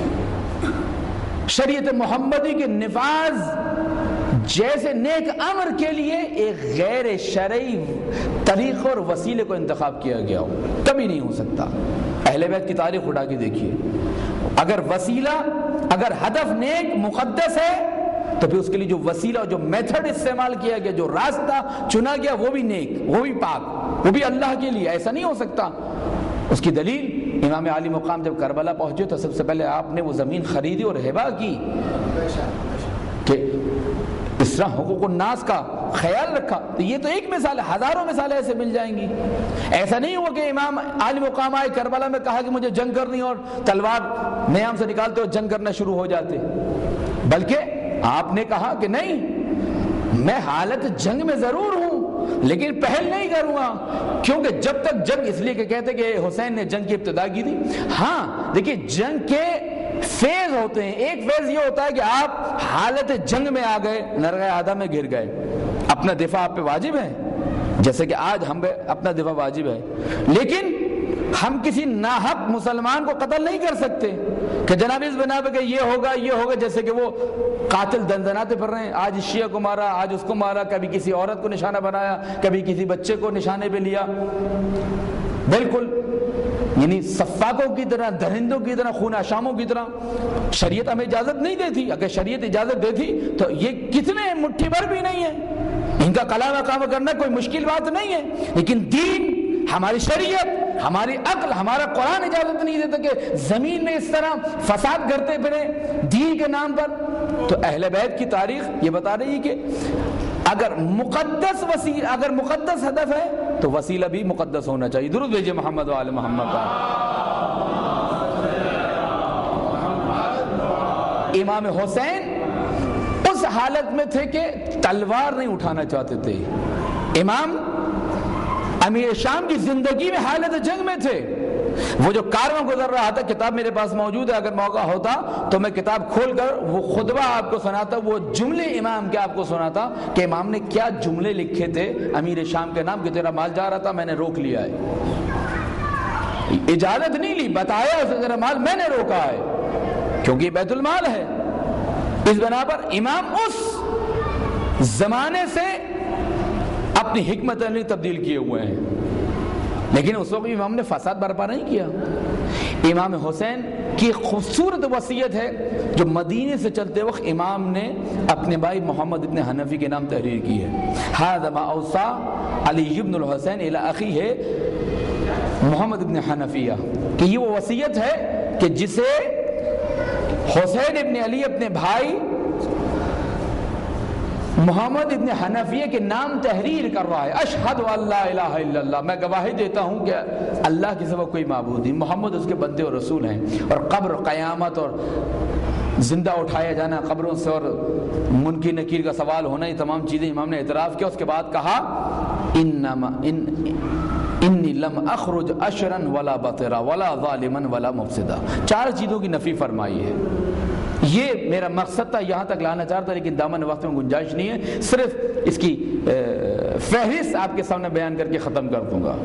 شریعت محمدی کے نفاذ جیسے نیک امر کے لیے ایک غیر شرعی طریقہ اور وسیلے کو انتخاب کیا گیا ہو، کبھی نہیں ہو سکتا۔ اہل بیت کی تاریخ اٹھا کے دیکھیے، اگر وسیلہ، اگر ہدف نیک مقدس ہے تو پھر اس کے لیے جو وسیلہ، جو میتھڈ استعمال کیا گیا، جو راستہ چنا گیا، وہ بھی نیک، وہ بھی پاک، وہ بھی اللہ کے لیے۔ ایسا نہیں ہو سکتا۔ اس کی دلیل امام عالی مقام جب کربلا پہنچے تو سب سے پہلے آپ نے وہ زمین خریدی اور ہبہ کی، کہ اس طرح حقوق الناس کا خیال رکھا۔ تو یہ تو ایک مثال ہے، ہزاروں مثالیں ایسے مل جائیں گی۔ ایسا نہیں ہوا کہ امام عالی مقام آئے کربلا میں، کہا کہ مجھے جنگ کرنی، اور تلوار نیام سے نکالتے اور جنگ کرنا شروع ہو جاتے، بلکہ آپ نے کہا کہ نہیں، میں حالت جنگ میں ضرور ہوں لیکن پہل نہیں کروں گا، کیونکہ جب تک جنگ، اس لیے کہ کہتے کہ حسین نے جنگ کی ابتدا کی تھی۔ ہاں دیکھیے، جنگ کے فیز ہوتے ہیں۔ ایک فیز یہ ہوتا ہے کہ آپ حالت جنگ میں آ گئے، نرغہ آدم میں گر گئے، اپنا دفاع آپ پہ واجب ہے، جیسے کہ آج ہم پہ اپنا دفاع واجب ہے، لیکن ہم کسی ناحق مسلمان کو قتل نہیں کر سکتے کہ جناب اس بنا پہ کہ یہ ہوگا یہ ہوگا، جیسے کہ وہ قاتل دندناتے پھر رہے ہیں، آج اس شیعہ کو مارا، آج اس کو مارا، کبھی کسی عورت کو نشانہ بنایا، کبھی کسی بچے کو نشانے پہ لیا۔ بالکل یعنی سفاکوں کی طرح، درندوں کی طرح، خون آشاموں کی طرح. شریعت ہمیں اجازت نہیں دیتی. اگر شریعت اجازت دیتی تو یہ کتنے مٹھی بھر بھی نہیں ہے، ان کا کلام اقامہ کرنا کوئی مشکل بات نہیں ہے. لیکن دین، ہماری شریعت، ہماری عقل، ہمارا قرآن اجازت نہیں دیتا کہ زمین میں اس طرح فساد کرتے پھریں دین کے نام پر. تو اہل بیت کی تاریخ یہ بتا رہی ہے کہ اگر مقدس ہدف ہے تو وسیلہ بھی مقدس ہونا چاہیے. درود بھیجئے محمد و آل محمد کا. امام حسین اس حالت میں تھے کہ تلوار نہیں اٹھانا چاہتے تھے. امام امیر شام کی زندگی میں حالت جنگ میں تھے. وہ جو کارواں گزر رہا تھا، کتاب میرے پاس موجود ہے، اگر موقع ہوتا تو میں کتاب کھول کر وہ خطبہ آپ کو سناتا، وہ جملے امام کے آپ کو سناتا کہ امام نے کیا جملے لکھے تھے امیر شام کے نام کہ تیرا مال جا رہا تھا، میں نے روک لیا ہے. اجازت نہیں لی، بتایا اسے تیرا مال میں نے روکا ہے کیونکہ بیت المال ہے. اس بنا پر امام اس زمانے سے اپنی حکمت عملی تبدیل کیے ہوئے ہیں. لیکن اس وقت امام نے فساد برپا نہیں کیا. امام حسین کی خوبصورت وصیت ہے جو مدینے سے چلتے وقت امام نے اپنے بھائی محمد ابن حنفی کے نام تحریر کی ہے. هذا ما اوصى علی ابن الحسین الی اخیہ محمد ابن حنفیہ، کہ یہ وہ وصیت ہے کہ جسے حسین ابن علی اپنے بھائی محمد ابن حنفیہ کے نام تحریر کر رہا ہے. اشہد ان لا الہ الا اللہ، میں گواہی دیتا ہوں کہ اللہ کے سوا کوئی معبود نہیں، محمد اس کے بندے اور رسول ہیں. اور قبر، قیامت اور زندہ اٹھایا جانا قبروں سے اور منکر نکیر کا سوال ہونا، یہ تمام چیزیں امام نے اعتراف کیا. اس کے بعد کہا انی لم اخرج اشرا ولا بطرا ولا ظالما ولا مفسدا. 4 چیزوں کی نفی فرمائی ہے. یہ میرا مقصد تھا، یہاں تک لانا چاہتا، لیکن دامن وقت میں گنجائش نہیں ہے. صرف اس کی فہرست آپ کے سامنے بیان کر کے ختم کر دوں گا.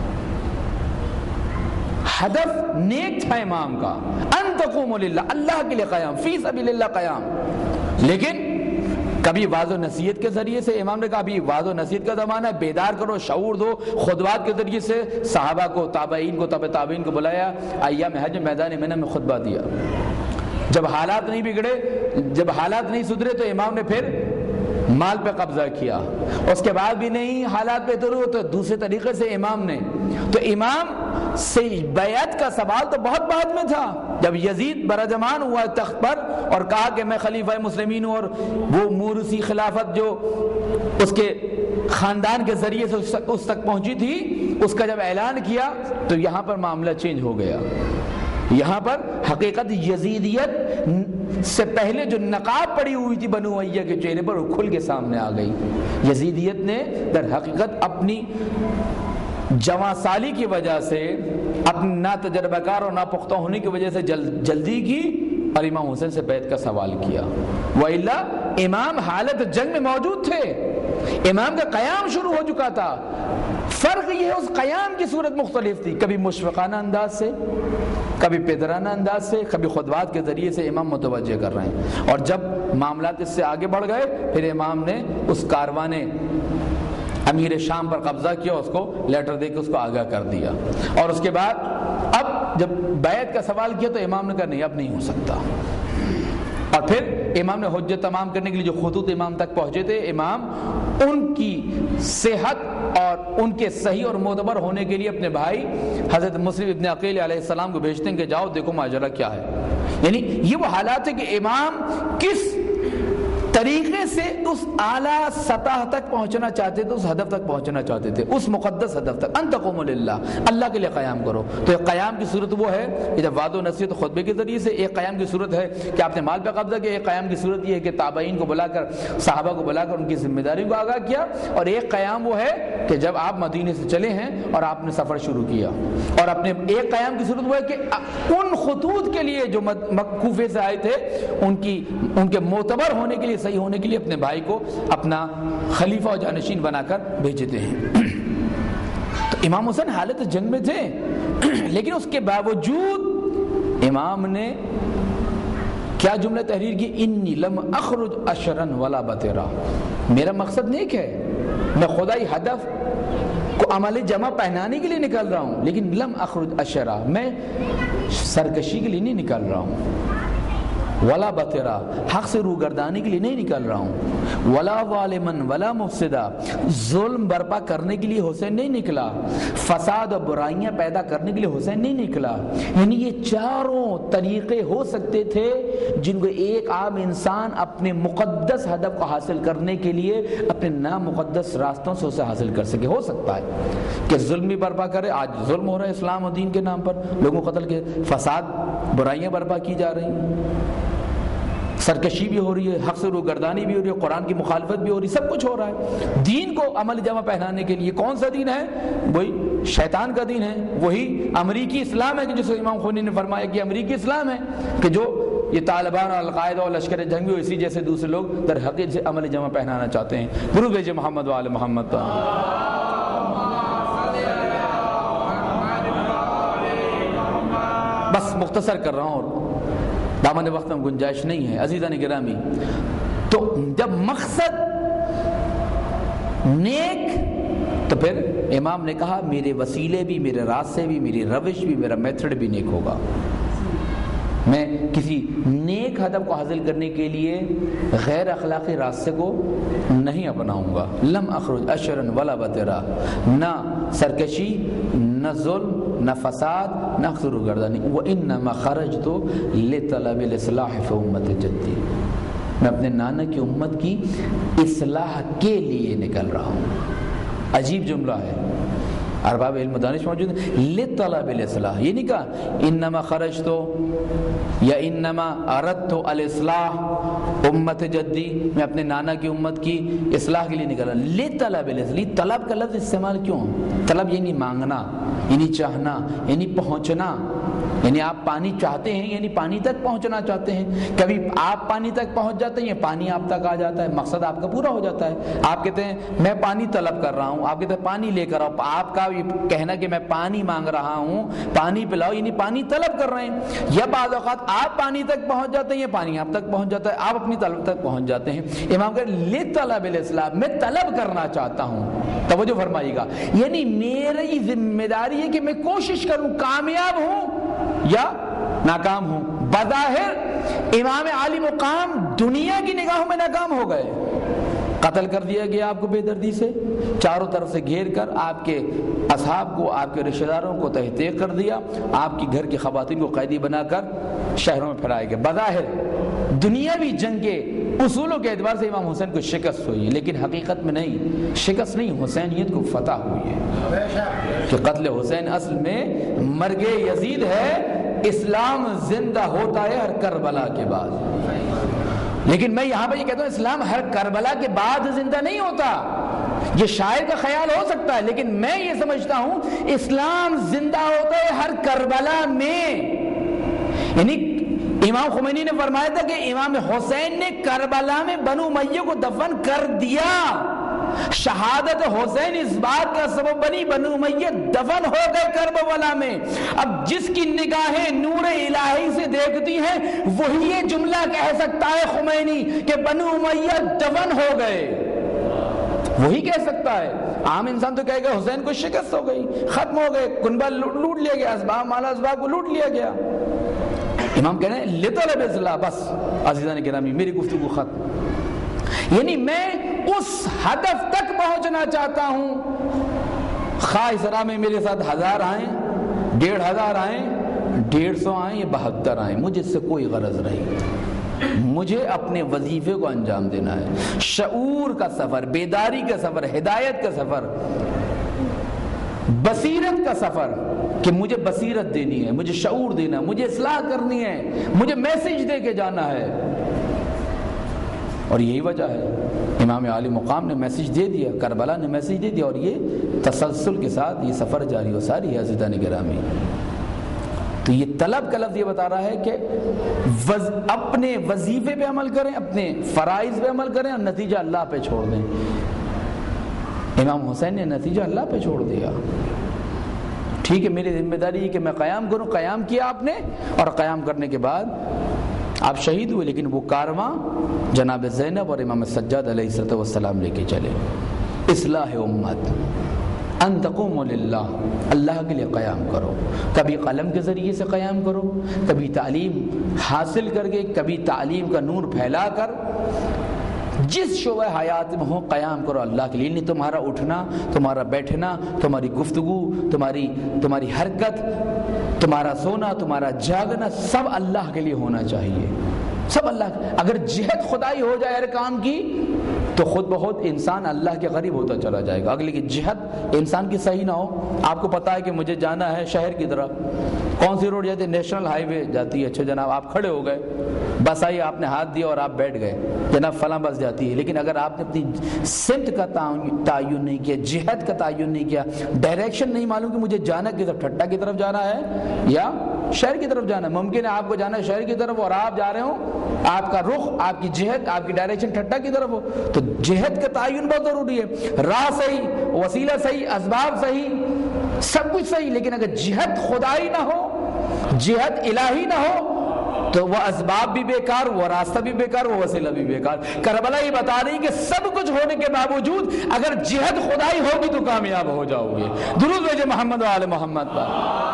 ہدف نیک تھا امام کا، ان تقوموا للہ، اللہ کے لیے قیام، فی سبیل اللہ قیام. لیکن کبھی واعظ و نصیحت کے ذریعے سے، امام نے کہا ابھی واعظ و نصیحت کا زمانہ ہے، بیدار کرو، شعور دو. خطبات کے ذریعے سے صحابہ کو، تابعین کو، تبع تابعین کو بلایا. ایام حج میدان منہ میں خطبہ دیا. جب حالات نہیں بگڑے، جب حالات نہیں سدھرے تو امام نے پھر مال پہ قبضہ کیا. اس کے بعد بھی نہیں حالات بہتر ہوئے تو دوسرے طریقے سے امام نے، تو امام سے بیعت کا سوال تو بہت بعد میں تھا. جب یزید برجمان ہوا تخت پر اور کہا کہ میں خلیفہ مسلمین ہوں، اور وہ موروثی خلافت جو اس کے خاندان کے ذریعے سے اس تک پہنچی تھی، اس کا جب اعلان کیا تو یہاں پر معاملہ چینج ہو گیا. یہاں پر حقیقت یزیدیت سے پہلے جو نقاب پڑی ہوئی تھی بنو امیہ کے چہرے پر، وہ کھل کے سامنے آ گئی. یزیدیت نے در حقیقت اپنی جواں سالی کی وجہ سے، اپنی نا تجربہ کار اور ناپختہ ہونے کی وجہ سے جلدی کی اور امام حسین سے بیعت کا سوال کیا. وَإِلَّا امام حالت جنگ میں موجود تھے، امام کا قیام شروع ہو چکا تھا. فرق یہ ہے اس قیام کی صورت مختلف تھی، کبھی مشفقانہ انداز سے، کبھی پیدرانہ انداز سے، کبھی خطبات کے ذریعے سے امام متوجہ کر رہے ہیں. اور جب معاملات اس سے آگے بڑھ گئے، پھر امام نے اس کارواں نے امیر شام پر قبضہ کیا، اس کو لیٹر دے کے اس کو آگاہ کر دیا. اور اس کے بعد اب جب بیعت کا سوال کیا تو امام نے کہا نہیں، اب نہیں ہو سکتا. اور پھر امام نے حجت تمام کرنے کے لیے جو خطوط امام تک پہنچے تھے، امام ان کی صحت اور ان کے صحیح اور معتبر ہونے کے لیے اپنے بھائی حضرت مسلم ابن عقیل علیہ السلام کو بھیجتے ہیں کہ جاؤ دیکھو ماجرا کیا ہے. یعنی یہ وہ حالات ہے کہ امام کس طریقے سے اس اعلیٰ سطح تک پہنچنا چاہتے تھے، اس ہدف تک پہنچنا چاہتے تھے، اس مقدس ہدف تک، ان تقوموا للہ، اللہ کے لیے قیام کرو. تو ایک قیام کی صورت وہ ہے کہ جب وعظ و نصیحت خطبے کے ذریعے سے، ایک قیام کی صورت ہے کہ آپ نے مال پہ قبضہ کیا، ایک قیام کی صورت یہ ہے کہ تابعین کو بلا کر، صحابہ کو بلا کر ان کی ذمہ داری کو آگاہ کیا. اور ایک قیام وہ ہے کہ جب آپ مدینے سے چلے ہیں اور آپ نے سفر شروع کیا. اور اپنے ایک قیام کی صورت وہ ہے کہ ان خطوط کے لیے جو کوفے سے آئے تھے، ان کے معتبر ہونے کے لیے، صحیح ہونے کے لیے اپنے بھائی کو اپنا خلیفہ و جانشین بنا کر بھیجتے ہیں. تو امام حسین حالت جنگ میں تھے، لیکن اس کے باوجود امام نے کیا جملہ تحریر کی؟ انی لم اخرج اشرا ولا بطرا. میرا مقصد نیک ہے، میں خدائی ہدف کو عمل جمع پہنانے کے لیے نکل رہا ہوں، لیکن لم اخرج اشرا، میں سرکشی کے لیے نہیں نکل رہا ہوں، ولا بطرا، حق سے روگردانی کے لیے نہیں نکل رہا ہوں، ولا ظالمن ولا مفسدہ، ظلم برپا کرنے کے لیے حسین نہیں نکلا، فساد اور برائیاں پیدا کرنے کے لیے حسین نہیں نکلا۔ یعنی یہ چاروں طریقے ہو سکتے تھے جن کو ایک عام انسان اپنے مقدس ہدف کو حاصل کرنے کے لیے اپنے نامقدس راستوں سے اسے حاصل کر سکے۔ ہو سکتا ہے کہ ظلم بھی برپا کرے، آج ظلم ہو رہا ہے اسلام و دین کے نام پر، لوگوں کو قتل کے، فساد برائیاں برپا کی جا رہی ہیں، سرکشی بھی ہو رہی ہے، حق سے روگردانی بھی ہو رہی ہے، قرآن کی مخالفت بھی ہو رہی ہے، سب کچھ ہو رہا ہے۔ دین کو عمل جمع پہنانے کے لیے کون سا دین ہے؟ وہی شیطان کا دین ہے، وہی امریکی اسلام ہے کہ جسے امام خمینی نے فرمایا کہ امریکی اسلام ہے، کہ جو یہ طالبان اور القاعدہ اور لشکر جنگی اور اسی جیسے دوسرے لوگ در حقیقت سے عمل جمع پہنانا چاہتے ہیں۔ درود بھیجے محمد وآل محمد۔ بس مختصر کر رہا ہوں اور دامن وقت میں گنجائش نہیں ہے عزیزان گرامی۔ تو جب مقصد نیک تو پھر امام نے کہا میرے وسیلے بھی، میرے راستے بھی، میری روش بھی، میرا میتھڈ بھی نیک ہوگا۔ میں کسی نیک ہدف کو حاصل کرنے کے لیے غیر اخلاقی راستے کو نہیں اپناؤں گا۔ لم اخرج اشرا ولا بطرا، نہ سرکشی، نہ ظلم، نہ فساد، نہ اخذ روگردانی۔ وانما خرجت لطلب الاصلاح فی امت جدی، میں اپنے نانا کی امت کی اصلاح کے لیے نکل رہا ہوں۔ عجیب جملہ ہے، ارباب علم و دانش موجود ہیں۔ لطلب الاصلاح، یہ نہیں کہا انما خرجت یا انما اردت الاصلاح امت جدی، میں اپنے نانا کی امت کی اصلاح کے لیے نکل رہا۔ لطلب الاصلاح، طلب کا لفظ استعمال کیوں؟ طلب یعنی مانگنا، یعنی چاہنا، یعنی پہنچنا، یعنی آپ پانی چاہتے ہیں، یعنی پانی تک پہنچنا چاہتے ہیں۔ کبھی آپ پانی تک پہنچ جاتے ہیں یا پانی آپ تک آ جاتا ہے، مقصد آپ کا پورا ہو جاتا ہے۔ آپ کہتے ہیں میں پانی طلب کر رہا ہوں، آپ کہتے ہیں پانی لے کر آؤ، آپ کا یہ کہنا کہ میں پانی مانگ رہا ہوں، پانی پلاؤ، یعنی پانی طلب کر رہے ہیں۔ یا بعض اوقات آپ پانی تک پہنچ جاتے ہیں یا پانی آپ تک پہنچ جاتا ہے، آپ اپنی طلب تک پہنچ جاتے ہیں۔ امام کہتے ہیں لطلب الاصلاح، میں طلب کرنا چاہتا ہوں۔ توجہ فرمائیے گا، یعنی میری ذمہ داری ہے کہ میں کوشش کروں کامیاب ہوں یا ناکام ہوں۔ بظاہر امام عالی مقام دنیا کی نگاہوں میں ناکام ہو گئے، قتل کر دیا گیا آپ کو بے دردی سے، چاروں طرف سے گھیر کر آپ کے اصحاب کو، آپ کے رشتہ داروں کو تحقیق کر دیا، آپ کی گھر کی خواتین کو قیدی بنا کر شہروں میں پھیلائے گئے۔ بظاہر دنیاوی جنگ کے اصولوں کے اعتبار سے امام حسین کو شکست ہوئی ہے، لیکن حقیقت میں نہیں، شکست نہیں، حسینیت کو فتح ہوئی ہے۔ کہ قتل حسین اصل میں مرگ یزید ہے، اسلام زندہ ہوتا ہے ہر کربلا کے بعد۔ لیکن میں یہاں پہ یہ کہتا ہوں اسلام ہر کربلا کے بعد زندہ نہیں ہوتا، یہ شاعر کا خیال ہو سکتا ہے، لیکن میں یہ سمجھتا ہوں اسلام زندہ ہوتا ہے ہر کربلا میں۔ یعنی امام خمینی نے فرمایا تھا کہ امام حسین نے کربلا میں بنو امیہ کو دفن کر دیا، شہادت حسین اس بات کا سبب بنی، بنو امیہ دفن ہو گئے کربلا میں۔ اب جس کی نگاہیں نور الہی سے دیکھتی ہیں وہی یہ جملہ کہہ سکتا ہے خمینی کہ بنو امیہ دفن ہو گئے، وہی کہہ سکتا ہے۔ عام انسان تو کہے گا حسین کو شکست ہو گئی، ختم ہو گئے، کنبہ لوٹ لیا گیا، اسباب مالا اسباب کو لوٹ لیا گیا۔ امام کہہ رہے ہیں لطلب الاصلاح، بس عزیزان گرامی میری گفتگو ختم، یعنی میں اس ہدف تک پہنچنا چاہتا ہوں، خواہ اس راہ میں میرے ساتھ 1000 آئیں، 1500 آئیں، 150 آئیں یا 72 آئیں، مجھے اس سے کوئی غرض نہیں، مجھے اپنے وظیفے کو انجام دینا ہے۔ شعور کا سفر، بیداری کا سفر، ہدایت کا سفر، بصیرت کا سفر، کہ مجھے بصیرت دینی ہے، مجھے شعور دینا ہے، مجھے اصلاح کرنی ہے، مجھے میسج دے کے جانا ہے۔ اور یہی وجہ ہے امام عالی مقام نے میسج دے دیا، کربلا نے میسج دے دیا، اور یہ تسلسل کے ساتھ یہ سفر جاری و ساری ہے عزیزان گرامی۔ تو یہ طلب کا لفظ یہ بتا رہا ہے کہ اپنے وظیفے پہ عمل کریں، اپنے فرائض پہ عمل کریں اور نتیجہ اللہ پہ چھوڑ دیں۔ امام حسین نے نتیجہ اللہ پہ چھوڑ دیا۔ ٹھیک ہے میری ذمہ داری ہے کہ میں قیام کروں، قیام کیا آپ نے، اور قیام کرنے کے بعد آپ شہید ہوئے، لیکن وہ کارواں جناب زینب اور امام سجاد علیہ السلام لے کے چلے۔ اصلاح امت، ان تقوموا للہ، اللہ کے لیے قیام کرو. کبھی قلم کے ذریعے سے قیام کرو، کبھی تعلیم حاصل کر کے، کبھی تعلیم کا نور پھیلا کر، جس شعبہ حیات میں ہو قیام کرو اللہ کے لیے. نہیں تمہارا اٹھنا، تمہارا بیٹھنا، تمہاری گفتگو، تمہاری حرکت، تمہارا سونا، تمہارا جاگنا سب اللہ کے لیے ہونا چاہیے، سب اللہ. اگر جہت خدائی ہو جائے ہر کام کی تو خود بخود انسان اللہ کے قریب ہوتا چلا جائے گا. اگلے کی جہت انسان کی صحیح نہ ہو. آپ کو پتا ہے کہ مجھے جانا ہے شہر کی طرف، کون سی روڈ جاتی ہے؟ نیشنل ہائی وے جاتی ہے. اچھا جناب آپ کھڑے ہو گئے، بس آئی آپ نے ہاتھ دیا اور آپ بیٹھ گئے، جناب فلاں بس جاتی ہے. لیکن اگر آپ نے اپنی سمت کا تعین نہیں کیا، جہت کا تعین نہیں کیا، ڈائریکشن نہیں معلوم کہ مجھے جانا کس طرف، ٹھٹا کی طرف جانا ہے یا شہر کی طرف جانا ہے. ممکن ہے آپ کو جانا ہے شہر کی طرف اور آپ جا رہے ہوں، آپ کا رخ، آپ کی جہت، آپ کی ڈائریکشن ٹھٹا کی طرف ہو. تو جہت کا تعین بہت ضروری ہے. راہ صحیح، وسیلہ صحیح، اسباب صحیح، سب کچھ صحیح، لیکن اگر جہت خدائی نہ ہو، جہت الہی نہ ہو تو وہ اسباب بھی بیکار، وہ راستہ بھی بیکار، وہ وسیلہ بھی بیکار. کربلا یہ بتا رہی کہ سب کچھ ہونے کے باوجود اگر جہت خدائی ہوگی تو کامیاب ہو جاؤ گے. درود بھیجے محمد و آل محمد پر.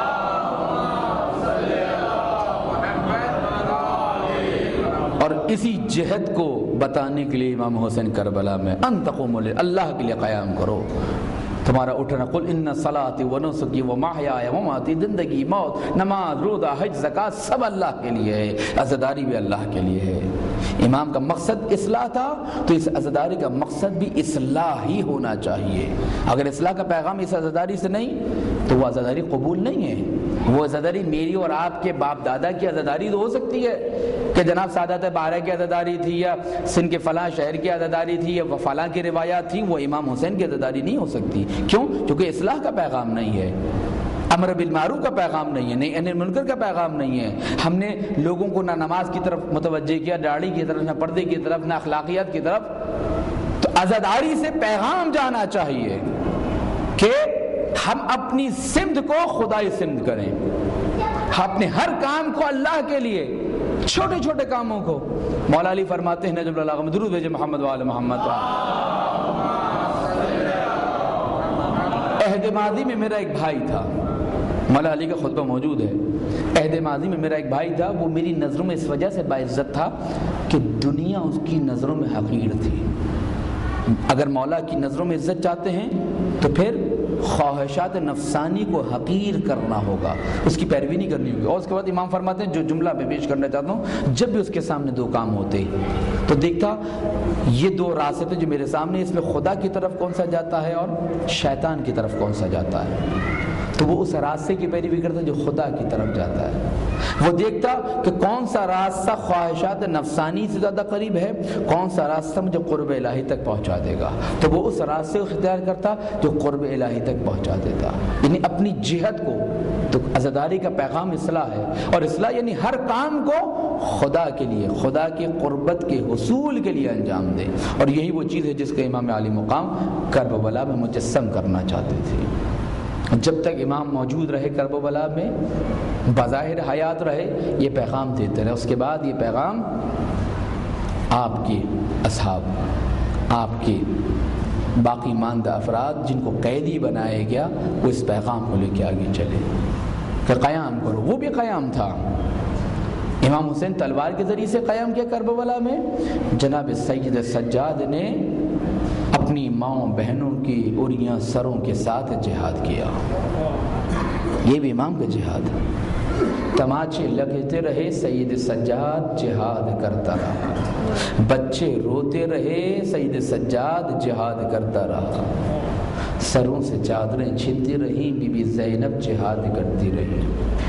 اور اسی جہت کو بتانے کے لیے امام حسین کربلا میں ان تقوموا للہ، اللہ کے لیے قیام کرو. تمہارا اٹھنا، قل ان صلاتی و نسکی و محیای و مماتی، زندگی، موت، نماز، روزہ، حج، زکوٰۃ سب اللہ کے لیے ہے، عزاداری بھی اللہ کے لیے ہے. امام کا مقصد اصلاح تھا تو اس عزاداری کا مقصد بھی اصلاح ہی ہونا چاہیے. اگر اصلاح کا پیغام اس عزاداری سے نہیں تو وہ عزاداری قبول نہیں ہے. وہ عزاداری میری اور آپ کے باپ دادا کی عزاداری تو ہو سکتی ہے کہ جناب سعادت بارہ کی عزاداری تھی یا سندھ کے فلاں شہر کی عزاداری تھی یا فلاں کی روایات تھی، وہ امام حسین کی عزاداری نہیں ہو سکتی. کیوں؟ کیونکہ اصلاح کا پیغام نہیں ہے، امر بالمعروف کا پیغام نہیں ہے، نہی عن المنکر کا پیغام نہیں ہے. ہم نے لوگوں کو نہ نماز کی طرف متوجہ کیا، داڑھی کی طرف، نہ پردے کی طرف، نہ اخلاقیات کی طرف. تو عزاداری سے پیغام جانا چاہیے کہ ہم اپنی سمت کو خدائی سمت کریں، اپنے ہر کام کو اللہ کے لیے، چھوٹے چھوٹے کاموں کو. مولا علی فرماتے ہیں نجم البلاغہ میں، درود بھیجے محمد و آل محمد. عہد ماضی میں میرا ایک بھائی تھا، مولا علی کا خطبہ موجود ہے. عہد ماضی میں میرا ایک بھائی تھا، وہ میری نظروں میں اس وجہ سے باعزت تھا کہ دنیا اس کی نظروں میں حقیر تھی. اگر مولا کی نظروں میں عزت چاہتے ہیں تو پھر خواہشات نفسانی کو حقیر کرنا ہوگا، اس کی پیروی نہیں کرنی ہوگی. اور اس کے بعد امام فرماتے ہیں، جو جملہ میں پیش کرنا چاہتا ہوں، جب بھی اس کے سامنے دو کام ہوتے تو دیکھتا یہ دو راستے تھے جو میرے سامنے، اس میں خدا کی طرف کون سا جاتا ہے اور شیطان کی طرف کون سا جاتا ہے. تو وہ اس راستے کی پیروی کرتا جو خدا کی طرف جاتا ہے. وہ دیکھتا کہ کون سا راستہ خواہشات نفسانی سے زیادہ قریب ہے، کون سا راستہ مجھے قرب الہی تک پہنچا دے گا، تو وہ اس راستے کو اختیار کرتا جو قرب الہی تک پہنچا دیتا. یعنی اپنی جہت کو، تو عزاداری کا پیغام اصلاح ہے، اور اصلاح یعنی ہر کام کو خدا کے لیے، خدا کی قربت کے حصول کے لیے انجام دے. اور یہی وہ چیز ہے جس کا امام علی مقام کربلا میں مجسم کرنا چاہتے تھے. جب تک امام موجود رہے کربلا میں، بظاہر حیات رہے، یہ پیغام دیتے رہے. اس کے بعد یہ پیغام آپ کے اصحاب، آپ کے باقی ماندہ افراد جن کو قیدی بنایا گیا، وہ اس پیغام کو لے کے آگے چلے کہ قیام کرو. وہ بھی قیام تھا. امام حسین تلوار کے ذریعے سے قیام کیا کربلا میں. جناب سید سجاد نے اپنی ماؤں بہنوں کی اریاں سروں کے ساتھ جہاد کیا. یہ بھی امام کا جہاد. تماچے لگتے رہے، سید سجاد جہاد کرتا رہا. بچے روتے رہے، سید سجاد جہاد کرتا رہا. سروں سے چادریں چھنتی رہیں، بی بی زینب جہاد کرتی رہی.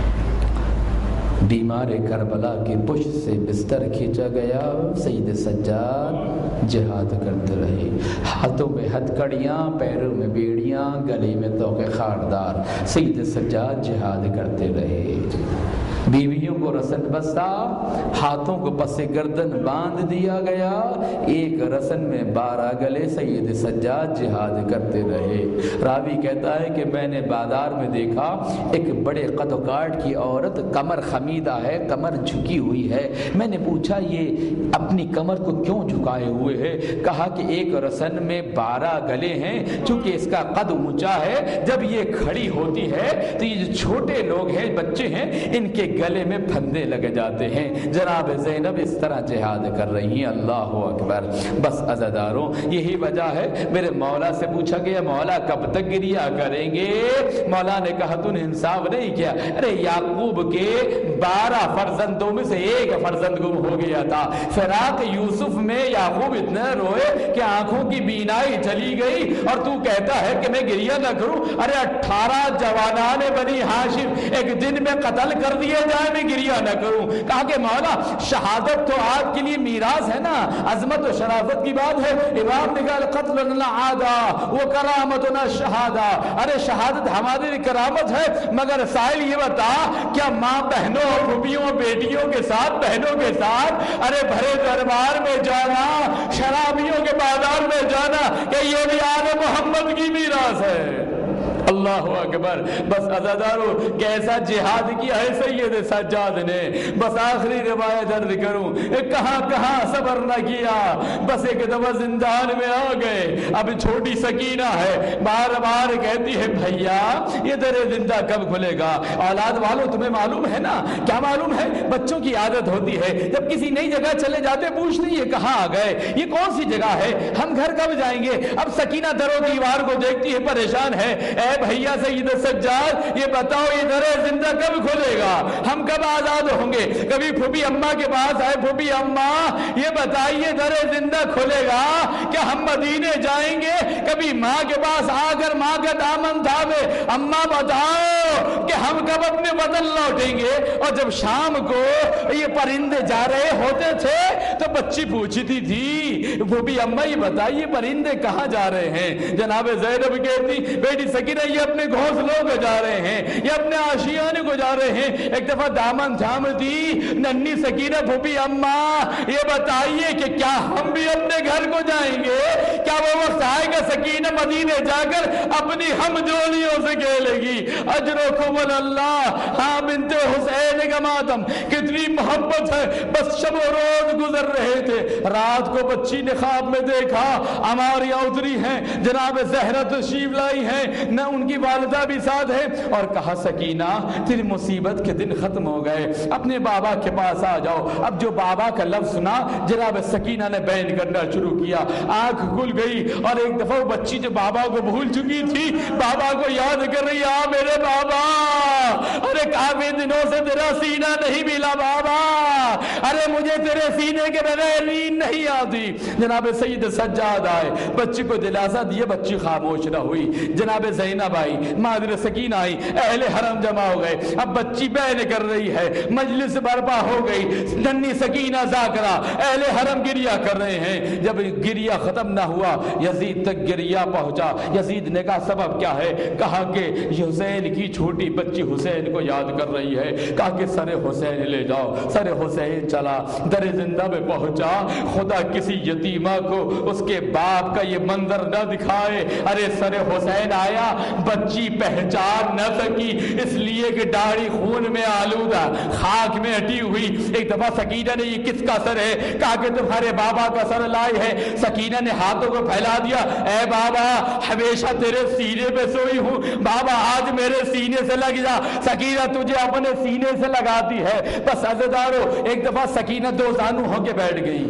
بیمار کربلا کی پشت سے بستر کھینچا گیا، سید سجاد جہاد کرتے رہے. ہاتھوں میں ہتھکڑیاں، پیروں میں بیڑیاں، گلے میں طوق خاردار، سید سجاد جہاد کرتے رہے. بیویوں کو رسن بستہ، ہاتھوں کو پس گردن باندھ دیا گیا، ایک رسن میں 12 گلے سید سجاد جہاد کرتے رہے۔ راوی کہتا ہے کہ میں نے بازار میں دیکھا ایک بڑے قد و کاٹ کی عورت، کمر خمیدہ ہے، کمر جھکی ہوئی ہے۔ میں نے پوچھا یہ اپنی کمر کو کیوں جھکائے ہوئے ہے؟ کہا کہ ایک رسن میں 12 گلے ہیں، چونکہ اس کا قد اونچا ہے، جب یہ کھڑی ہوتی ہے تو یہ جو چھوٹے لوگ ہیں، بچے ہیں، ان کے گلے میں پھندے لگ جاتے ہیں۔ جناب زینب اس طرح جہاد کر رہی ہیں۔ اللہ اکبر۔ بس عزاداروں، یہی وجہ ہے میرے مولا سے پوچھا گیا مولا کب تک گریا کریں گے؟ مولا نے کہا تو نے انصاف نہیں کیا، ارے یعقوب کے 12 فرزندوں میں سے ایک فرزند گم ہو گیا تھا۔ فراق یوسف میں یعقوب اتنا روئے کہ آنکھوں کی بینائی چلی گئی، اور تو کہتا ہے کہ میں گریہ نہ کروں؟ ارے 18 جوانان بنی ہاشم ایک دن میں قتل کر دیے جائے، میں گریہ نہ کروں؟ کہا کہ مولا شہادت تو آپ کے لیے میراث ہے نا، عظمت و شرافت کی بات ہے۔ امام نے کہا قتل لنا عادا و کرامتنا شہادہ، ارے شہادت ہمارے لیے کرامت ہے، مگر سائل یہ بتا کیا ماں بہنوں پھوپھیوں بیٹیوں کے ساتھ، بہنوں کے ساتھ ارے بھرے دربار میں جانا، شرابیوں کے بازار میں جانا، کہ یہ بھی آل محمد کی میراث ہے؟ اللہ اکبر۔ بس عزادارو کیسا جہاد کیا ہے سید سجاد نے۔ بس آخری روایت عرض کروں، کہاں کہاں صبر نہ کیا، بس ایک دفعہ زندان میں آ گئے۔ اب چھوٹی سکینہ ہے، بار بار کہتی ہے بھیا یہ در زندہ کب کھلے گا؟ اولاد والوں تمہیں معلوم ہے نا، کیا معلوم ہے؟ بچوں کی عادت ہوتی ہے جب کسی نئی جگہ چلے جاتے پوچھتے یہ کہاں آ گئے، یہ کون سی جگہ ہے، ہم گھر کب جائیں گے؟ اب سکینہ در و دیوار کو دیکھتی ہے، پریشان ہے، اے بھیا سید سجاد یہ بتاؤ یہ در زندہ کب کھلے گا، ہم کب آزاد ہوں گے؟ کبھی پھوپھی اماں کے پاس آئے، پھوپھی اماں یہ بتائیے در زندہ کھلے گا کہ ہم مدینے جائیں گے؟ کبھی ماں کے پاس آ کر ماں کا دامن تھامے، اماں بتاؤ کہ ہم کب اپنے وطن لوٹیں گے؟ اور جب شام کو یہ پرندے جا رہے ہوتے تھے تو بچی پوچھتی تھی پھوپھی اماں یہ بتائیے پرندے کہاں جا رہے ہیں؟ جناب زینب کہتی بیٹی سکینہ یہ اپنے گھونسلوں کو جا رہے ہیں، یہ اپنے آشیانے کو جا رہے ہیں۔ ایک دفعہ دامن تھام دی ننھی سکینہ پھوپھی اماں یہ بتائیے کہ کیا ہم بھی اپنے گھر کو جائیں گے؟ کیا وہ وقت آئے گا سکینہ مدینے جا کر اپنی ہم جولیوں سے کھیلے گی؟ اجرکم اللہ، ہاں بنت حسین کا ماتم، کتنی محبت ہے۔ بس شب و روز گزر رہے تھے، رات کو بچی نے خواب میں دیکھا ہماری اتری ہیں، جناب زہرا تشریف لائی ہیں، نہ ان کی والدہ بھی ساتھ ہے، اور کہا سکینہ تیری مصیبت کے دن ختم ہو گئے، اپنے بابا کے پاس آ جاؤ۔ اب جو بابا کا لفظ سنا جناب سکینہ نے بیان کرنا شروع کیا، آنکھ کھل گئی، اور ایک دفعہ وہ بچی جو بابا کو بھول چکی تھی بابا کو یاد کر رہی، آ میرے بابا، ارے کافی دنوں سے تیرا سینہ نہیں ملا بابا، ارے مجھے تیرے سینے کے بغیر نیند نہیں آتی۔ جناب سید سجاد آئے، بچی کو دلاسا دیا، بچی خاموش نہ ہوئی۔ جناب زینب آئی، مادر سکینہ آئی، اہل حرم جمع ہو گئے، اب بچی بیان کر رہی ہے، مجلس برپا ہو گئی، ننھی سکینہ ذاکرہ، اہل حرم گریہ کر رہے ہیں۔ جب گریہ ختم نہ ہوا یزید تک گریہ پہنچا۔ یزید نے کہا سبب کیا ہے؟ کہا کہ حسین کی چھوٹی بچی حسین کو یاد کر رہی ہے، کہا کہ سر حسین لے جاؤ۔ سر حسین چلا، در زندہ میں پہنچا، خدا کسی یتیمہ کو اس کے باپ کا یہ منظر نہ دکھائے۔ ارے سر حسین آیا، بچی پہچان نہ سکی، اس لیے کہ داڑھی خون میں آلودہ، خاک میں ہٹی ہوئی۔ ایک دفعہ سکینہ نے یہ کس کا سر ہے؟ کہا کہ تمہارے بابا کا سر لائی ہے۔ سکینہ نے ہاتھوں کو پھیلا دیا، اے بابا ہمیشہ تیرے سینے پہ سوئی ہوں، بابا آج میرے سینے سے لگ جا۔ سکینہ تجھے اپنے سینے سے لگاتی ہے۔ بس عزیزانو ایک دفعہ سکینہ دو زانو ہو کے بیٹھ گئی،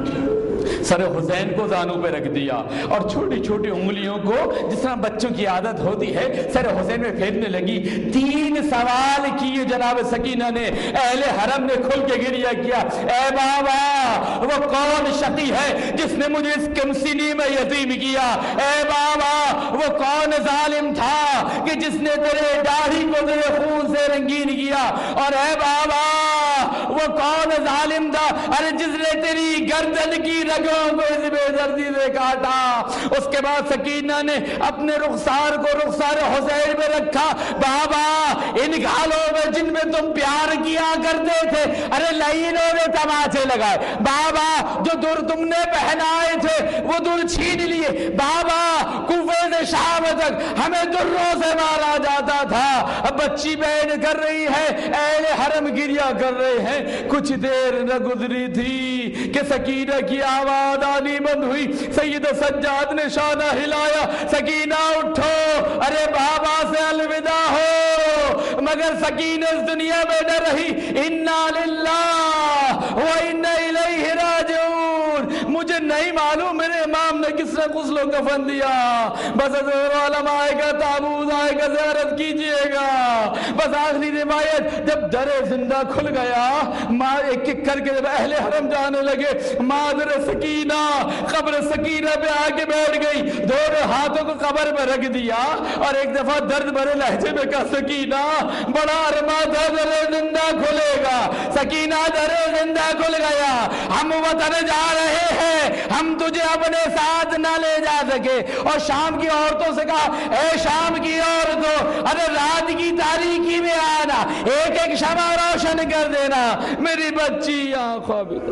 سر حسین کو زانو پہ رکھ دیا، اور چھوٹی چھوٹی انگلیوں کو جس طرح بچوں کی عادت ہوتی ہے سر حسین میں پھیرنے لگی۔ 3 سوال کیے جناب سکینہ نے، اہل حرم نے کھل کے گریہ کیا، اے بابا وہ کون شقی ہے جس نے مجھے اس کمسنی میں یتیم کیا؟ اے بابا وہ کون ظالم تھا کہ جس نے تیرے داڑھی کو تیرے خون سے رنگین کیا؟ اور اے بابا وہ کون ظالم تھا ارے جس نے تیری گردن کی رگوں کو اس بے دردی سے کاٹا؟ اس کے بعد سکینہ نے اپنے رخسار کو رخسار حسین میں رکھا. بابا ان گھالوں میں جن میں تم پیار کیا کرتے تھے ارے لعینوں نے تماچے لگائے. بابا جو در تم نے پہنائے تھے وہ در چھین لیے. بابا کوفے سے شام تک ہمیں دروں سے مارا جاتا تھا. اب بچی بہن کر رہی ہے, اہل حرم گریا کر رہے ہیں. کچھ دیر نہ گزری تھی کہ سکینہ کی آواز آنی بند ہوئی. سید سجاد نے شانہ ہلایا, سکینہ اٹھو, ارے بابا سے الوداع ہو. مگر سکینہ اس دنیا میں نہ رہی. انا للہ و انا الیہ راجعون. مجھے نہیں معلوم میرے امام نے کس نے غسل و کفن دیا. بس حضور عالم آئے گا, تابوت آئے گا, زیارت کیجئے گا. بس آخری روایت جب در زندہ کھل گیا, ماں ایک ایک کر کے جب اہل حرم جانے لگے, مادر سکینہ قبر سکینہ پہ آ کے بیٹھ گئی, دونوں ہاتھوں کو قبر پہ رکھ دیا اور ایک دفعہ درد بھرے لہجے میں کہا, سکینہ بڑا ارمان تھا در زندہ کھلے گا. سکینہ در زندہ کھل گیا. ہم وطن جا رہے ہیں, ہم تجھے اپنے ساتھ نہ لے جا سکے. اور شام کی عورتوں سے کہا, اے شام کی عورتوں, ارے رات کی تاریکی میں آنا, ایک ایک شمع روشن کر دینا, میری بچی آنکھوں میں